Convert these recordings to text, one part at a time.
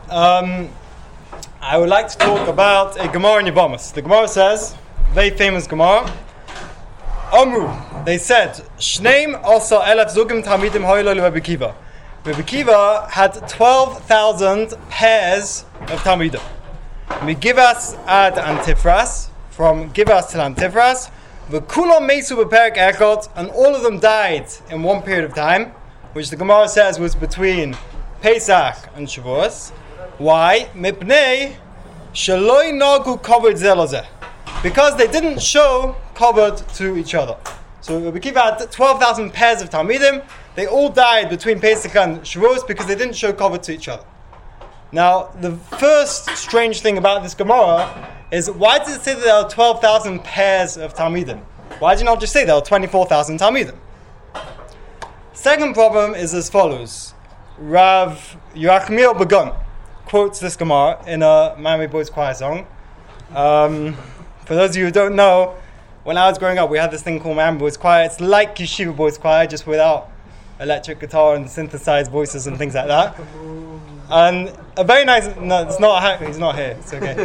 I would like to talk about a Gemara in Yevamos. The Gemara says, very famous Gemara, Amru, they said, Shneim Osa Elef Zugim Talmidim Hoylo Rebbe Kiva. Rebbe Kiva had 12,000 pairs of Talmidim. Migivas ad Antifras, from Givas to Antifras, V'kulam Mesu B'Perek Echot, and all of them died in one period of time, which the Gemara says was between Pesach and Shavuos. Why? Mipnei Shaloi Nagu Kavod Zelozeh. Because they didn't show kavod to each other. So Rebbe Kiva had 12,000 pairs of Talmidim. They all died between Pesach and Shavuos because they didn't show kavod to each other. Now, the first strange thing about this Gemara is, why did it say that there are 12,000 pairs of Talmidim? Why did you not just say there are 24,000 Talmidim? Second problem is as follows. Rav Yerachmiel Begun quotes this Gemara in a Miami Boys Choir song. For those of you who don't know, when I was growing up, we had this thing called Miami Boys Choir. It's like Yeshiva Boys Choir, just without electric guitar and synthesized voices and things like that. And a very nice... No, it's not... He's not here. It's okay.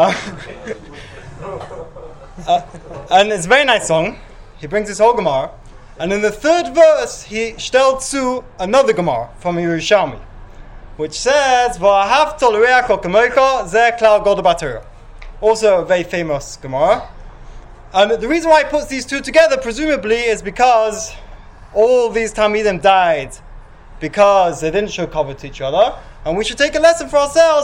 And it's a very nice song. He brings this whole Gemara. And in the third verse, he stellt zu another Gemara from Yerushalmi, which says, V'ahavta l'reacha kamocha zeh klal God b'Torah. Also a very famous Gemara. And the reason why he puts these two together, presumably, is because all these Talmidim died because they didn't show kavod to each other. And we should take a lesson for ourselves.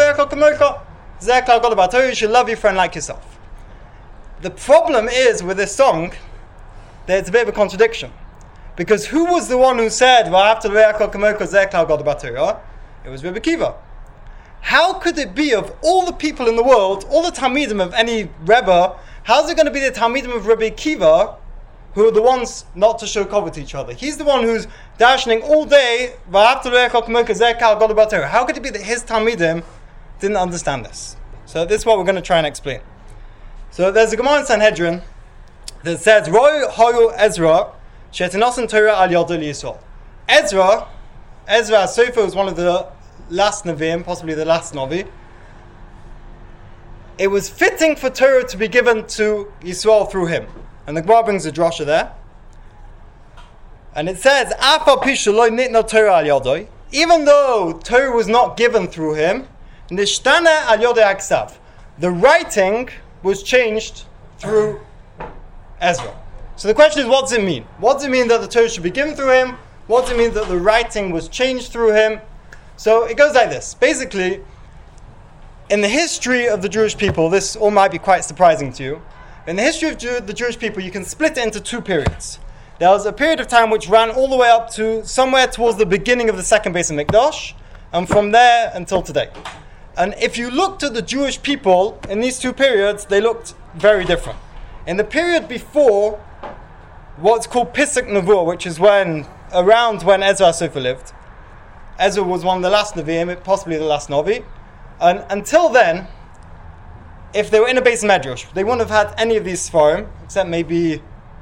You should love your friend like yourself. The problem is with this song that it's a bit of a contradiction. Because who was the one who said, it was Rebbe Kiva. How could it be, of all the people in the world, all the Talmidim of any Rebbe, how's it going to be the Talmidim of Rebbe Kiva who are the ones not to show kavod to each other? He's the one who's darshaning all day. How could it be that his Talmidim didn't understand this? So this is what we're going to try and explain. So there's a Gemara in Sanhedrin that says, Roy Hoyu Ezra, Shetinosan Torah al Yodel Yisrael. Ezra Sofer was one of the last Nevi'im, possibly the last Navi. It was fitting for Torah to be given to Yisrael through him. And the Gemara brings a drasha there. And it says, even though Torah was not given through him, the writing was changed through Ezra. So the question is, what does it mean? What does it mean that the Torah should be given through him? What does it mean that the writing was changed through him? So it goes like this. Basically, in the history of the Jewish people, this all might be quite surprising to you. In the history of the Jewish people, you can split it into two periods. There was a period of time which ran all the way up to somewhere towards the beginning of the second Beis Hamikdash, and from there until today. And if you looked at the Jewish people in these two periods, they looked very different. In the period before, what's called Pesach Nevuah, which is around when Ezra Sofer lived. Ezra was one of the last Nevi'im, possibly the last Navi. And until then, if they were in a Beis Medrash, they wouldn't have had any of these Sfarim, except maybe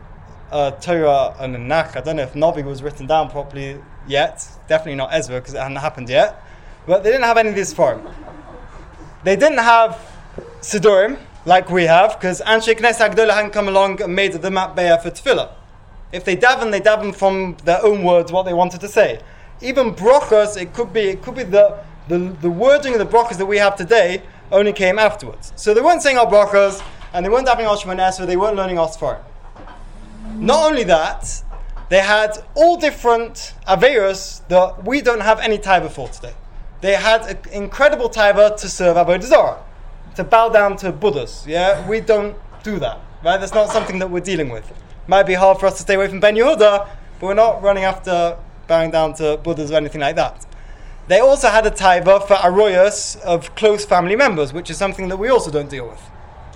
Torah and Nach. I don't know if Navi was written down properly yet. Definitely not Ezra, because it hadn't happened yet. But they didn't have any of these Sfarim. They didn't have Sidurim, like we have, because Anshe Knesset HaGedolah hadn't come along and made the Matbeah for Tefillah. If they daven from their own words what they wanted to say. Even brachos, it could be the wording of the brachos that we have today only came afterwards. So they weren't saying our brachos, and they weren't davening our Shemona Esrei, they weren't learning our Sfarim. Not only that, they had all different aveiros that we don't have any taiva for today. They had an incredible taiva to serve Avodah Zarah, to bow down to Buddhas. Yeah, we don't do that. Right? That's not something that we're dealing with. Might be hard for us to stay away from Ben Yehuda, but we're not running after bowing down to Buddhas or anything like that. They also had a taiva for aroyas of close family members, which is something that we also don't deal with.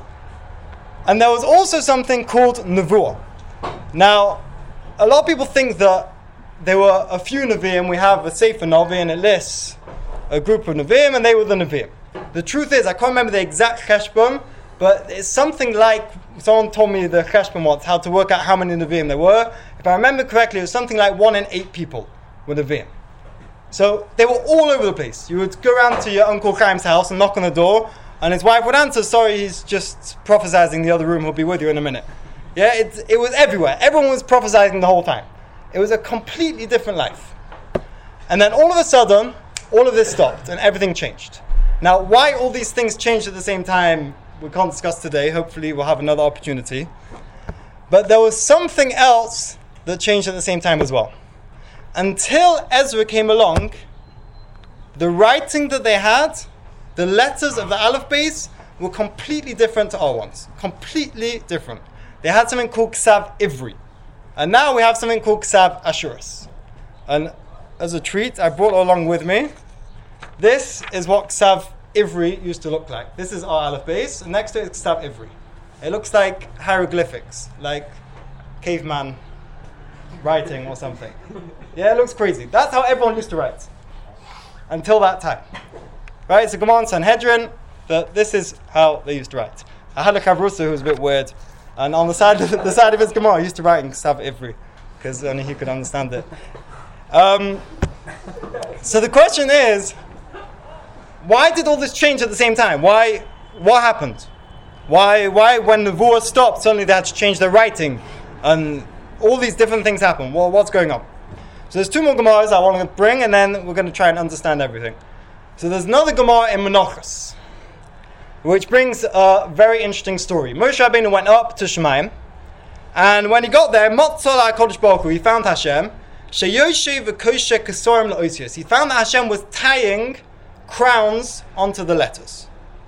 And there was also something called nevuah. Now, a lot of people think that there were a few Nevi'im. We have a Sefer Navi, and it lists a group of Nevi'im, and they were the Nevi'im. The truth is, I can't remember the exact cheshbon, but it's something like, someone told me the cheshbon once, how to work out how many Nevi'im there were. If I remember correctly, it was something like 1 in 8 people were Nevi'im. So they were all over the place. You would go around to your Uncle Chaim's house and knock on the door, and his wife would answer, sorry, he's just prophesizing the other room, he'll be with you in a minute. Yeah, it was everywhere. Everyone was prophesizing the whole time. It was a completely different life. And then all of a sudden, all of this stopped and everything changed. Now, why all these things changed at the same time, we can't discuss today. Hopefully we'll have another opportunity. But there was something else that changed at the same time as well. Until Ezra came along, the writing that they had, the letters of the Aleph Beis, were completely different to our ones. Completely different. They had something called Ksav Ivri. And now we have something called Ksav Ashuris. And as a treat, I brought along with me. This is what Ksav Ivri used to look like. This is our Aleph Beis, and next to it is Ksav Ivri. It looks like hieroglyphics, like caveman writing or something. Yeah, it looks crazy. That's how everyone used to write. Until that time. Right, it's a Gemara in Sanhedrin, that this is how they used to write. I had a Chavrusa who was a bit weird, and on the side of his Gemara, he used to write in Ksav Ivri, because only he could understand it. So the question is, why did all this change at the same time? What happened? Why when the war stopped, suddenly they had to change their writing, and all these different things happen? Well, what's going on? So there's two more Gemaras I want to bring, and then we're going to try and understand everything. So there's another Gemara in Menachos, which brings a very interesting story. Moshe Rabbeinu went up to Shemaim, and when he got there, Motzal HaKadosh Baruch Hu, he found Hashem. He found that Hashem was tying crowns onto the letters.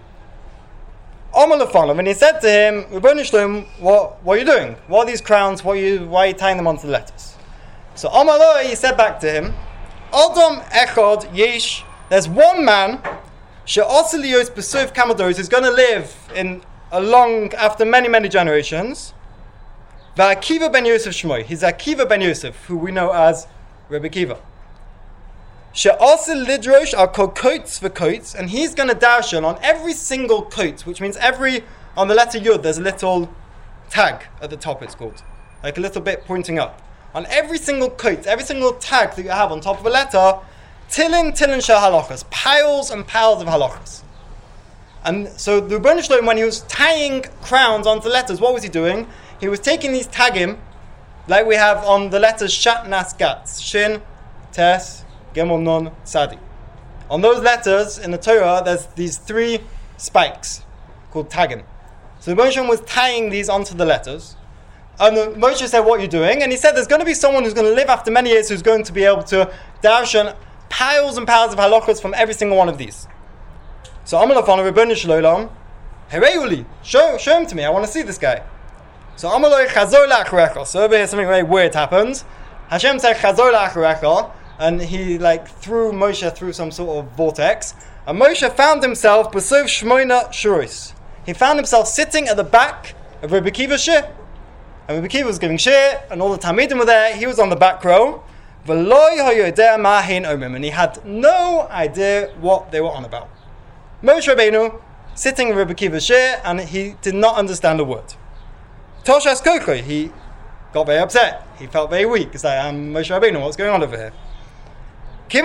And he said to him, Rebbeinu Shlom, what are you doing? What are these crowns? Why are you tying them onto the letters? So Amaloi, he said back to him, Adam Echad Yesh, there's one man, She'osilios Besuf Kamados, who's going to live after many, many generations. Akiva ben Yosef Shmoi. He's Akiva ben Yosef, who we know as Rebbe Akiva. She'asil lidrosh are called coats for coats, and he's going to darshan on every single coat, which means on the letter Yud, there's a little tag at the top, it's called. Like a little bit pointing up. On every single coat, every single tag that you have on top of a letter, tilin shel halachas, piles and piles of halachas. And so the Rebbeinu Shlom, when he was tying crowns onto letters, what was he doing? He was taking these tagim, like we have on the letters Shat Nas Gat, Shin, Tes, Gimel, Nun, Sadi. On those letters in the Torah, there's these three spikes called tagim. So Moshe was tying these onto the letters. And Moshe said, what are you doing? And he said, there's going to be someone who's going to live after many years who's going to be able to darshan piles and piles of halachas from every single one of these. So Amalafon, Rebbeinu Shlom, Hereuli, show him to me. I want to see this guy. So Amaloi Chazor La'acharecha. So over here something very weird happened. Hashem said Chazor La'acharecha, and he threw Moshe through some sort of vortex. And Moshe found himself B'sov Shmoina Shuris. He found himself sitting at the back of Rebbe Akiva's shir. And Rebbe Akiva was giving shir, and all the Talmidim were there. He was on the back row. And he had no idea what they were on about. Moshe Rabbeinu sitting in Rebbe Akiva's shir, and he did not understand a word. Toshas Kokoi, he got very upset. He felt very weak. He's like, I'm Moshe Rabbeinu, what's going on over here? Rebbe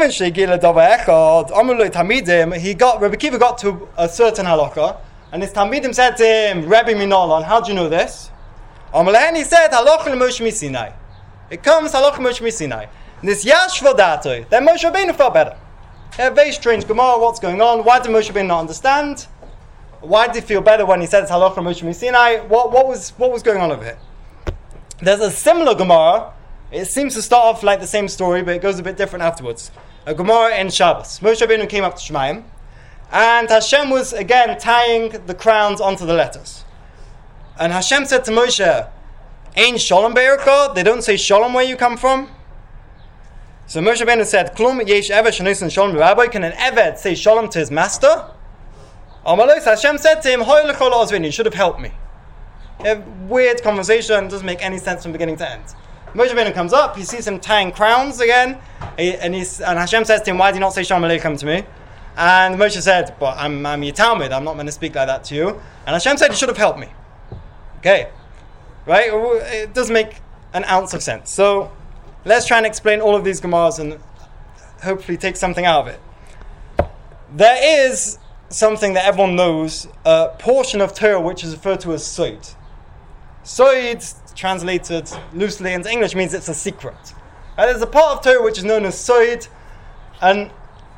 Akiva got to a certain halakha, and his Talmidim said to him, Rebbe Minalan, how do you know this? He said, halakha Moshe Misinai. It comes halakha Moshe Misinai. And this Yash Vodato, then Moshe Rabbeinu felt better. A very strange Gemara, what's going on? Why did Moshe Rabbeinu not understand? Why did he feel better when he said it's halakha Moshe Misinai? What was going on over here? There's a similar Gemara. It seems to start off like the same story, but it goes a bit different afterwards. A Gemara in Shabbos. Moshe Rabbeinu came up to Shemaim, and Hashem was again tying the crowns onto the letters. And Hashem said to Moshe, Ein Shalom Be'erka? They don't say Shalom where you come from? So Moshe Rabbeinu said, Klum yesh eved shenosin Shalom Rabbi. Can an eved say Shalom to his master? Amalos, Hashem said to him, Hoy lechol ozvin, you should have helped me. A weird conversation, doesn't make any sense from beginning to end. Moshe Rabbeinu comes up, he sees him tying crowns again, and Hashem says to him, why do you not say Shalom Aleichem to me? And Moshe said, but I'm your Talmud, I'm not going to speak like that to you. And Hashem said, you should have helped me. Okay, right? It doesn't make an ounce of sense. So let's try and explain all of these Gemaras and hopefully take something out of it. There is something that everyone knows, a portion of Torah which is referred to as Sod. Sod, translated loosely into English, means it's a secret. And there's a part of Torah which is known as Sod, and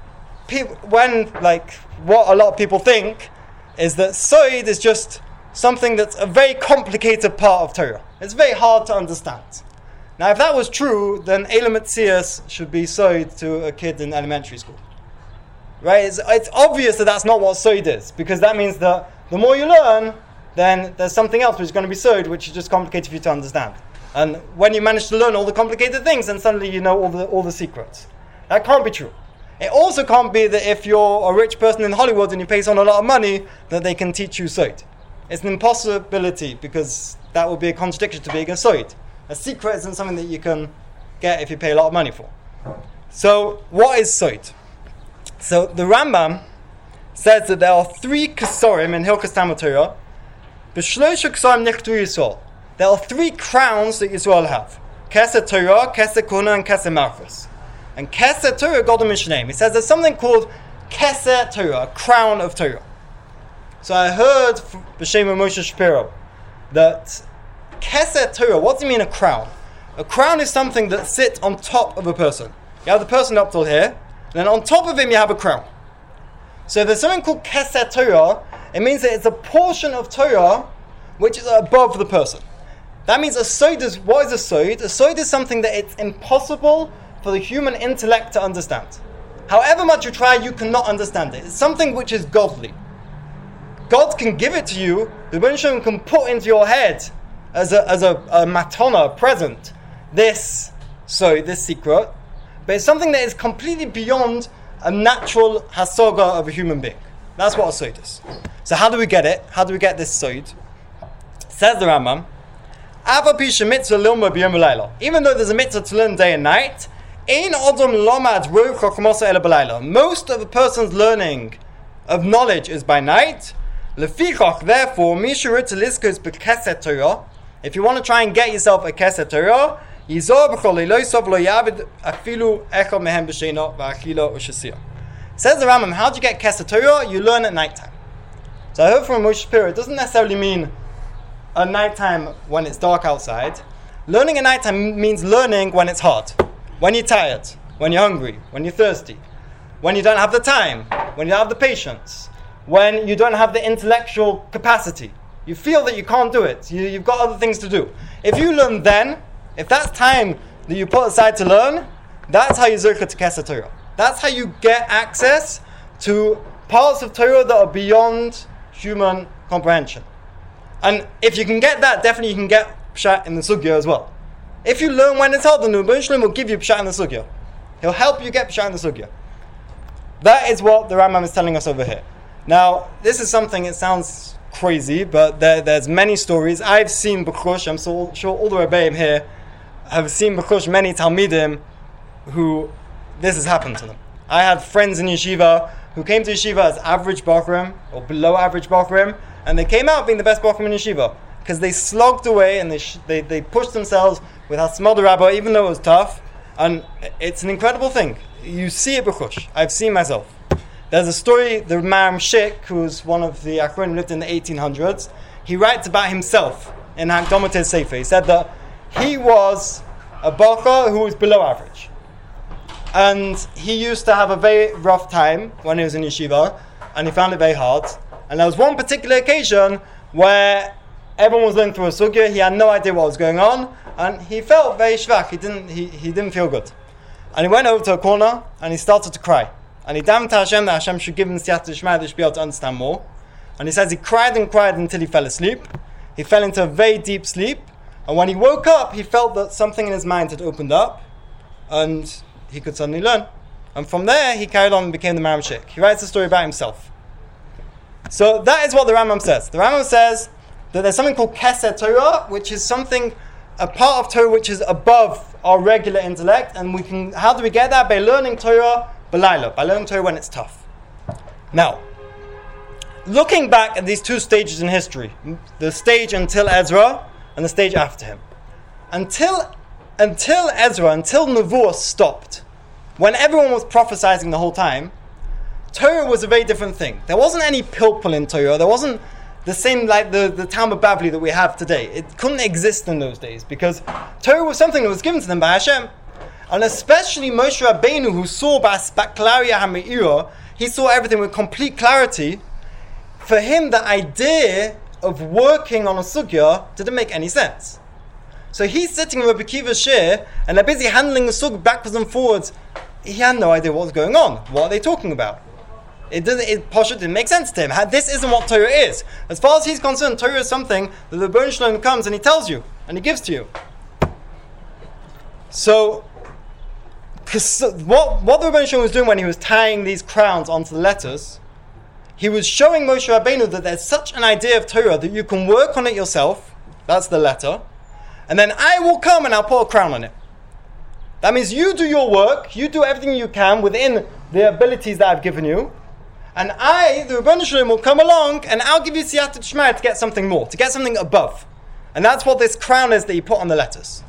what a lot of people think is that Sod is just something that's a very complicated part of Torah. It's very hard to understand. Now, if that was true, then Elam Metzias should be Sod to a kid in elementary school. Right? It's obvious that that's not what Sod is, because that means that the more you learn, then there's something else which is going to be Sod, which is just complicated for you to understand. And when you manage to learn all the complicated things, then suddenly you know all the secrets. That can't be true. It also can't be that if you're a rich person in Hollywood and you pay someone a lot of money, that they can teach you Sod. It's an impossibility, because that would be a contradiction to being a Sod. A secret isn't something that you can get if you pay a lot of money for. So, what is Sod? So, the Rambam says that there are 3 kesorim in Hilchos Talmud Torah. B'shloisha kesorim nichtu Yisrael. There are 3 crowns that Yisrael have. Keser Torah, Keser Kuna, and Keser Malchus. And Keser Torah got a Mishnah. He says there's something called Keser Torah, a crown of Torah. So I heard B'Shem Moshe Shapiro that Keser Torah, what does it mean a crown? A crown is something that sits on top of a person. You have the person up till here, and then on top of him you have a crown. So if there's something called Keser Torah, it means that it's a portion of Torah which is above the person. That means a Sod is, what is a Sod? A Sod is something that it's impossible for the human intellect to understand. However much you try, you cannot understand it. It's something which is godly. God can give it to you, the Rebbeinu Shalom can put into your head as a matana, a present, this secret, but it's something that is completely beyond a natural hasaga of a human being. That's what a Sod is. So how do we get it? How do we get this Sod? Says the Rambam, even though there's a mitzvah to learn day and night, most of a person's learning of knowledge is by night. Therefore, if you want to try and get yourself a Keser Torah, says the Rambam, how do you get Keser Torah? You learn at nighttime. So I heard from Moshe Shapiro, it doesn't necessarily mean a nighttime when it's dark outside. Learning at nighttime means learning when it's hard, when you're tired, when you're hungry, when you're thirsty, when you don't have the time, when you don't have the patience, when you don't have the intellectual capacity. You feel that you can't do it. You've got other things to do. If you learn then, if that's time that you put aside to learn, that's how you zirka to Keser Torah. That's how you get access to parts of Torah that are beyond human comprehension. And if you can get that, definitely you can get Pshat in the Sugya as well. If you learn when it's hard, the Rebbeinu Shalom will give you Pshat in the Sugya. He'll help you get Pshat in the Sugya. That is what the Rambam is telling us over here. Now, this is something, it sounds crazy, but there's many stories. I've seen B'chush, I'm so sure all the Rebbeim here have seen B'chush, many Talmidim who this has happened to them. I had friends in yeshiva who came to yeshiva as average Bachrim, or below average Bachrim, and they came out being the best Bachrim in yeshiva, because they slogged away and they pushed themselves with Hasmad Rabbah, even though it was tough, and it's an incredible thing. You see it B'chush. I've seen myself. There's a story, the Maram Shik, who's one of the Achronim, lived in the 1800s, he writes about himself in Hakdomat Sefer. He said that he was a Bacha who was below average. And he used to have a very rough time when he was in yeshiva, and he found it very hard. And there was one particular occasion where everyone was learning through a sugya, he had no idea what was going on, and he felt very shvach, he didn't feel good. And he went over to a corner, and he started to cry. And he davened to Hashem that Hashem should give him siyata d'shmaya that he should be able to understand more. And he says he cried and cried until he fell asleep. He fell into a very deep sleep. And when he woke up, he felt that something in his mind had opened up. And he could suddenly learn. And from there, he carried on and became the Maram Shik. He writes a story about himself. So that is what the Rambam says. The Rambam says that there's something called Keser Torah, which is something, a part of Torah which is above our regular intellect. And how do we get that? By learning Torah B'layla, by learning Torah when it's tough. Now, looking back at these 2 stages in history, the stage until Ezra and the stage after him. Until Ezra, until Nevuah stopped, when everyone was prophesying the whole time, Torah was a very different thing. There wasn't any pilpul in Torah. There wasn't the same like the Talmud Bavli that we have today. It couldn't exist in those days because Torah was something that was given to them by Hashem. And especially Moshe Rabbeinu, who saw Baklaria HaMe'ira, he saw everything with complete clarity. For him, the idea of working on a sugya didn't make any sense. So he's sitting in Rabbi Akiva's shir, and they're busy handling the sugya backwards and forwards. He had no idea what was going on. What are they talking about? Posha didn't make sense to him. This isn't what Torah is. As far as he's concerned, Torah is something that the Rebbeinu Shalom comes and he tells you, and he gives to you. So, what the Rebbeinu Shalom was doing when he was tying these crowns onto the letters, he was showing Moshe Rabbeinu that there's such an idea of Torah that you can work on it yourself, that's the letter, and then I will come and I'll put a crown on it. That means you do your work, you do everything you can within the abilities that I've given you, and I, the Rebbeinu Shalom, will come along and I'll give you siyata d'shmaya to get something more, to get something above. And that's what this crown is that you put on the letters.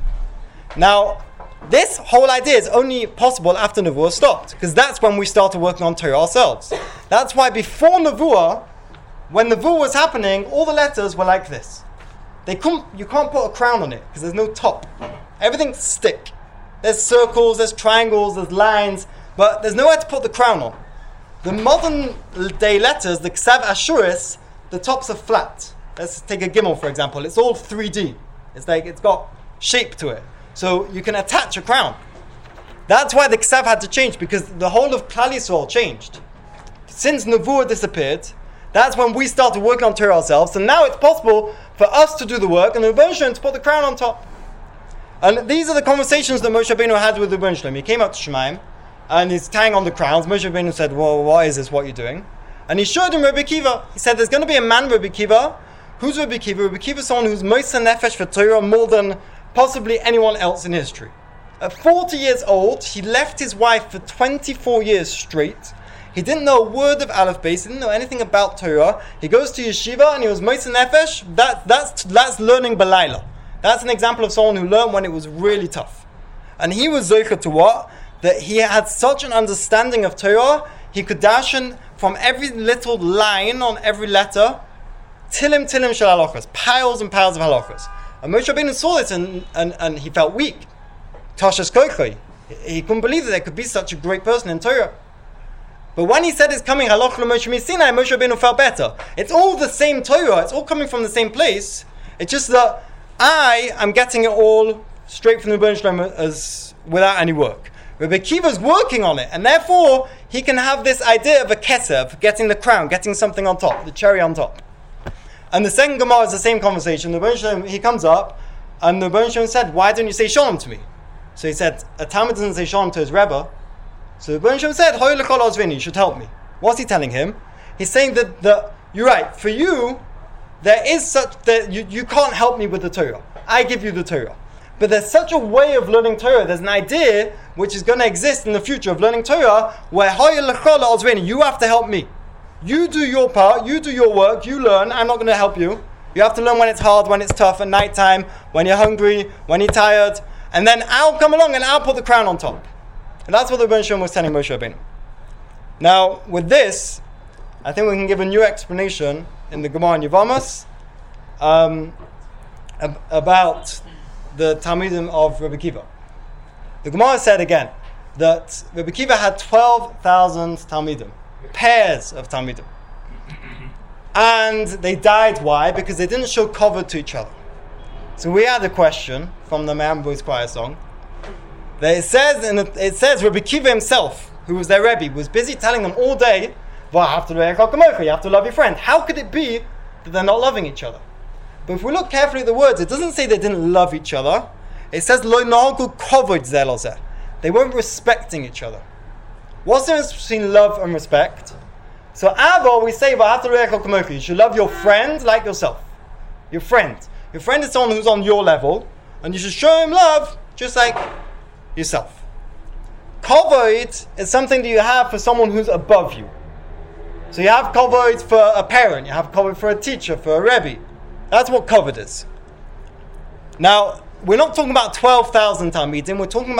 Now, this whole idea is only possible after Nevuah stopped, because that's when we started working on Torah ourselves. That's why before Nevuah, when Nevuah was happening, all the letters were like this. You can't put a crown on it, because there's no top. Everything's stick. There's circles, there's triangles, there's lines, but there's nowhere to put the crown on. The modern day letters, the Ksav Ashuris, the tops are flat. Let's take a Gimel, for example. It's all 3D. It's got shape to it. So you can attach a crown. That's why the Ksav had to change, because the whole of Klal Yisrael changed. Since Nevuah disappeared, that's when we started working on Torah ourselves. So now it's possible for us to do the work and the Rebbeinu Shalom to put the crown on top. And these are the conversations that Moshe Rabbeinu had with the Rebbeinu Shalom. He came up to Shemaim and he's tying on the crowns. Moshe Rabbeinu said, well, what is this, what are you doing? And he showed him Rabbi Akiva. He said, there's going to be a man, Rabbi Akiva. Who's Rabbi Akiva? Rabbi Akiva is someone who's Moser Nefesh for Torah more than possibly anyone else in history. At 40 years old, he left his wife for 24 years straight. He didn't know a word of Aleph Beis. He didn't know anything about Torah. He goes to yeshiva and he was Moser Nefesh. That's learning Balayla. That's an example of someone who learned when it was really tough. And he was Zocher to what? That he had such an understanding of Torah, he could darshan from every little line on every letter, tilim shel halachos, piles and piles of halachos. And Moshe Rabbeinu saw this and he felt weak. Tashas koichoi. He couldn't believe that there could be such a great person in Torah. But when he said it's coming halach l'Moshe Sinai, Moshe Rabbeinu felt better. It's all the same Torah. It's all coming from the same place. It's just that I am getting it all straight from the Rebbeinu Shalom as without any work. Rabbi Akiva's working on it, and therefore he can have this idea of a kesev, getting the crown, getting something on top, the cherry on top. And the second Gemara is the same conversation. The Rebbeinu Shalom, he comes up, and the Rebbeinu Shalom said, "Why don't you say shalom to me?" So he said, a Talmud doesn't say shalom to his Rebbe. So the Rebbeinu Shalom said, "Hoy l'kol ozvini, you should help me." What's he telling him? He's saying that you're right. For you, there is such that you can't help me with the Torah. I give you the Torah. But there's such a way of learning Torah. There's an idea which is going to exist in the future of learning Torah where you have to help me. You do your part, you do your work, you learn. I'm not going to help you. You have to learn when it's hard, when it's tough, at night time, when you're hungry, when you're tired. And then I'll come along and I'll put the crown on top. And that's what the Rebbeinu Shalom was telling Moshe Rabbeinu. Now, with this, I think we can give a new explanation in the Gemara in Yevamos about the Talmidim of Rabbi Akiva. The Gemara said again that Rabbi Akiva had 12,000 Talmidim, pairs of Talmidim. And they died, why? Because they didn't show kavod to each other. So we had a question from the Me'am Boys Choir song that it says Rabbi Akiva himself, who was their Rebbe, was busy telling them all day, well, you have to love your friend. How could it be that they're not loving each other? But if we look carefully at the words, it doesn't say they didn't love each other. It says lo nahagu kavod zeh lozeh. They weren't respecting each other. What's the difference between love and respect? So Avo, we say you should love your friend like yourself. Your friend. Your friend is someone who's on your level, and you should show him love just like yourself. Kavod is something that you have for someone who's above you. So you have kavod for a parent, you have kavod for a teacher, for a rebbe. That's what kavod is. Now, we're not talking about 12,000 Talmidim, we're talking about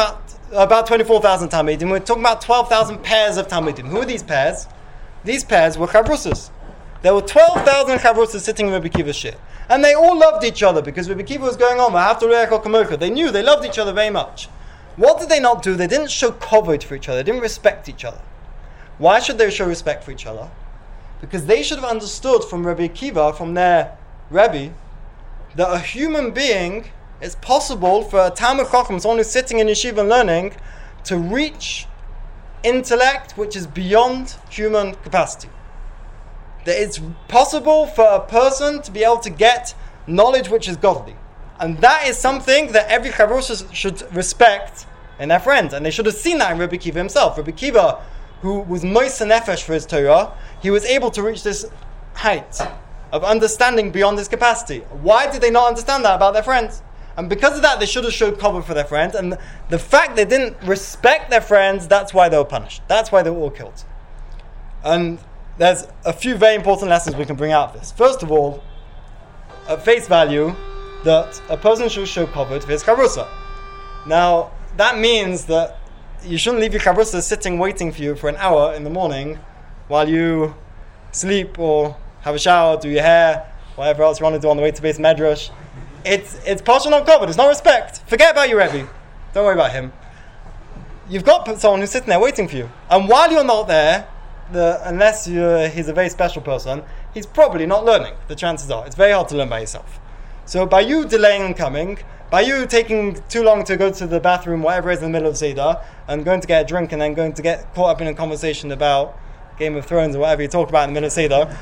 about 24,000 Talmidim. We're talking about 12,000 pairs of Talmidim. Who are these pairs? These pairs were Chavrusas. There were 12,000 Chavrusas sitting in Rabbi Akiva's shir. And they all loved each other because Rabbi Akiva was going on. They knew, they loved each other very much. What did they not do? They didn't show kavod for each other. They didn't respect each other. Why should they show respect for each other? Because they should have understood from Rabbi Akiva, from their Rebbe, that a human being, it's possible for a Talmid Chacham, someone who's sitting in yeshiva and learning, to reach intellect which is beyond human capacity. That it's possible for a person to be able to get knowledge which is godly. And that is something that every Chavrusa should respect in their friends. And they should have seen that in Rabbi Akiva himself. Rabbi Akiva, who was Moisa Nefesh for his Torah, he was able to reach this height of understanding beyond his capacity. Why did they not understand that about their friends? And because of that, they should have showed cover for their friends. And the fact they didn't respect their friends, that's why they were punished. That's why they were all killed. And there's a few very important lessons we can bring out of this. First of all, at face value, that a person should show cover for his chavrusa. Now, that means that you shouldn't leave your chavrusa sitting waiting for you for an hour in the morning while you sleep or have a shower, do your hair, whatever else you want to do on the way to base medrash. It's partial not covered. It's not respect. Forget about your Rebbe. Don't worry about him. You've got someone who's sitting there waiting for you. And while you're not there, unless he's a very special person, he's probably not learning. The chances are. It's very hard to learn by yourself. So by you delaying and coming, by you taking too long to go to the bathroom, whatever it is in the middle of Seder, and going to get a drink and then going to get caught up in a conversation about Game of Thrones or whatever you talk about in the middle of Seder,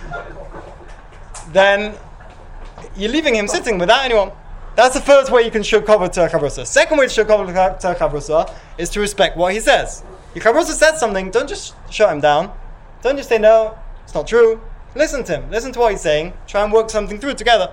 then you're leaving him sitting without anyone. That's the first way you can show cover to a chavrusa. Second way to show cover to a chavrusa is to respect what he says. Your chavrusa says something, don't just shut him down. Don't just say, no, it's not true. Listen to him. Listen to what he's saying. Try and work something through together.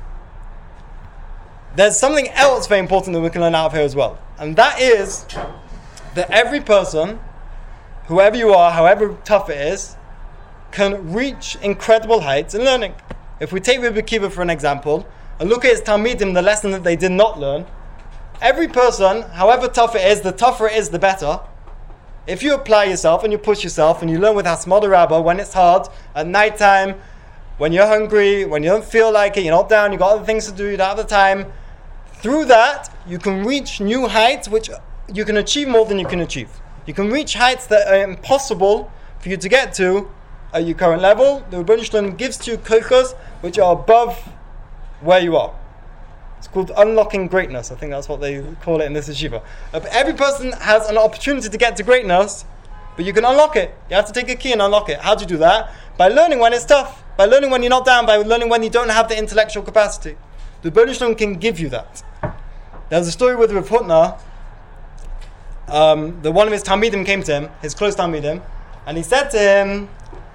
There's something else very important that we can learn out of here as well. And that is that every person, whoever you are, however tough it is, can reach incredible heights in learning. If we take Rabbi Akiva for an example, and look at his Talmidim, the lesson that they did not learn, every person, however tough it is, the tougher it is, the better. If you apply yourself and you push yourself and you learn with Hasmada Rabbah when it's hard, at night time, when you're hungry, when you don't feel like it, you're not down, you've got other things to do, you don't have the time, through that, you can reach new heights which you can achieve more than you can achieve. You can reach heights that are impossible for you to get to at your current level. The Rebbeinu Shalom gives to you kochos which are above where you are. It's called unlocking greatness. I think that's what they call it in this yeshiva. Every person has an opportunity to get to greatness, but you can unlock it. You have to take a key and unlock it. How do you do that? By learning when it's tough. By learning when you're not down. By learning when you don't have the intellectual capacity. The Rebbeinu Shalom can give you that. There's a story with Rav Hutner. One of his Talmidim came to him, his close Talmidim, and he said to him,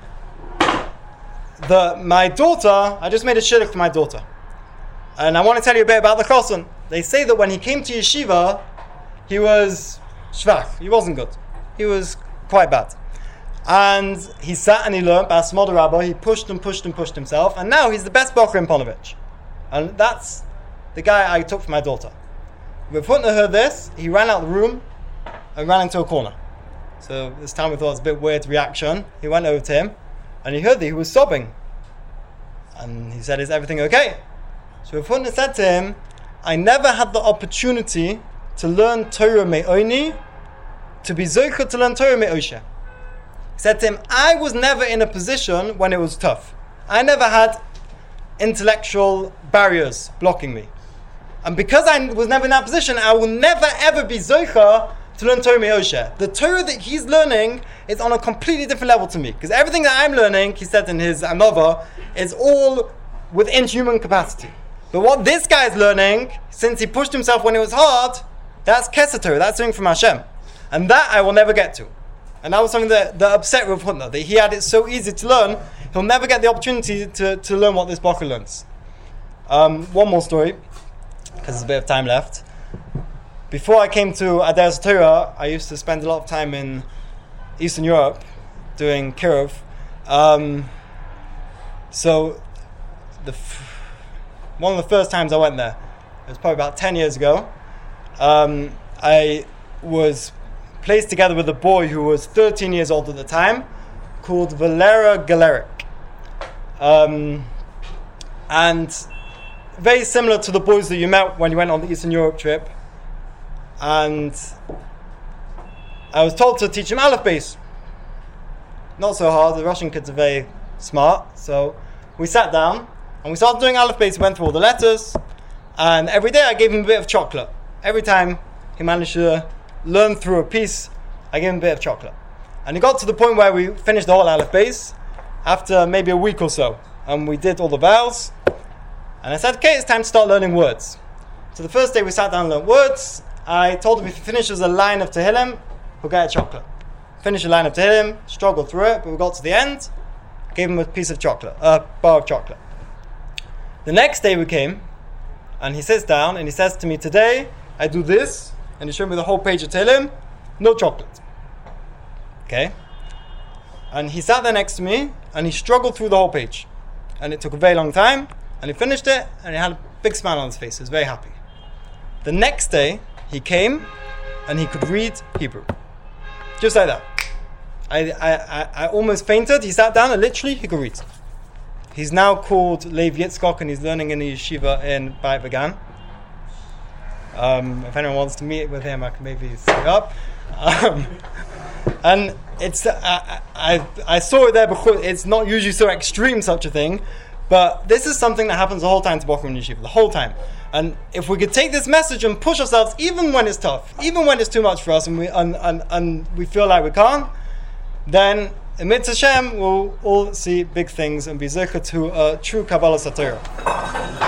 my daughter, I just made a shidduch for my daughter. And I want to tell you a bit about the choson. They say that when he came to yeshiva, he was shvach. He wasn't good. He was quite bad. And he sat and he learned by Hasmada Rabbah. He pushed and pushed and pushed himself. And now he's the best bocher in Ponevezh. And that's the guy I took for my daughter. Rav Hutner heard this. He ran out of the room and ran into a corner. So this time we thought it was a bit weird reaction. He went over to him and he heard that he was sobbing. And he said, is everything okay? So Rav Hutner said to him, I never had the opportunity to learn Torah me'oni, to be zoicha to learn Torah me'oshe. He said to him, I was never in a position when it was tough. I never had intellectual barriers blocking me. And because I was never in that position, I will never ever be zoicha to learn Torah me'oshe. The Torah that he's learning is on a completely different level to me. Because everything that I'm learning, he said in his Anova, is all within human capacity. But what this guy is learning, since he pushed himself when it was hard, that's Kesed Torah, that's something from Hashem. And that I will never get to. And that was something that upset Rav Hutner, that he had it so easy to learn, he'll never get the opportunity to learn what this bocher learns. One more story, because there's a bit of time left. Before I came to Adair's Torah, I used to spend a lot of time in Eastern Europe doing Kirov. So one of the first times I went there, it was probably about 10 years ago, I was placed together with a boy who was 13 years old at the time, called Valera Galeric. And very similar to the boys that you met when you went on the Eastern Europe trip. And I was told to teach him Aleph Beis. Not so hard, the Russian kids are very smart. So we sat down and we started doing Aleph Beis. We went through all the letters, and every day I gave him a bit of chocolate. Every time he managed to learn through a piece, I gave him a bit of chocolate. And it got to the point where we finished the whole Aleph Beis after maybe a week or so. And we did all the vowels. And I said, okay, it's time to start learning words. So the first day we sat down and learned words. I told him if he finishes a line of Tehillim, he'll get a chocolate. Finished a line of Tehillim, struggled through it, but we got to the end, gave him a piece of chocolate, a bar of chocolate. The next day we came, and he sits down and he says to me, today I do this, and he showed me the whole page of Tehillim, no chocolate. Okay? And he sat there next to me, and he struggled through the whole page. And it took a very long time, and he finished it, and he had a big smile on his face. He was very happy. The next day, he came, and he could read Hebrew. Just like that. I almost fainted. He sat down, and literally, he could read. He's now called Lev Yitzchok, and he's learning in the yeshiva in Beit Vegan. If anyone wants to meet with him, I can maybe set it up. And it's I saw it there because it's not usually so extreme, such a thing, but this is something that happens the whole time to Bochum Yeshiva, the whole time. And if we could take this message and push ourselves, even when it's tough, even when it's too much for us, and we feel like we can't, then amidst Hashem we'll all see big things and be zechut to a true Kabbalah Satira.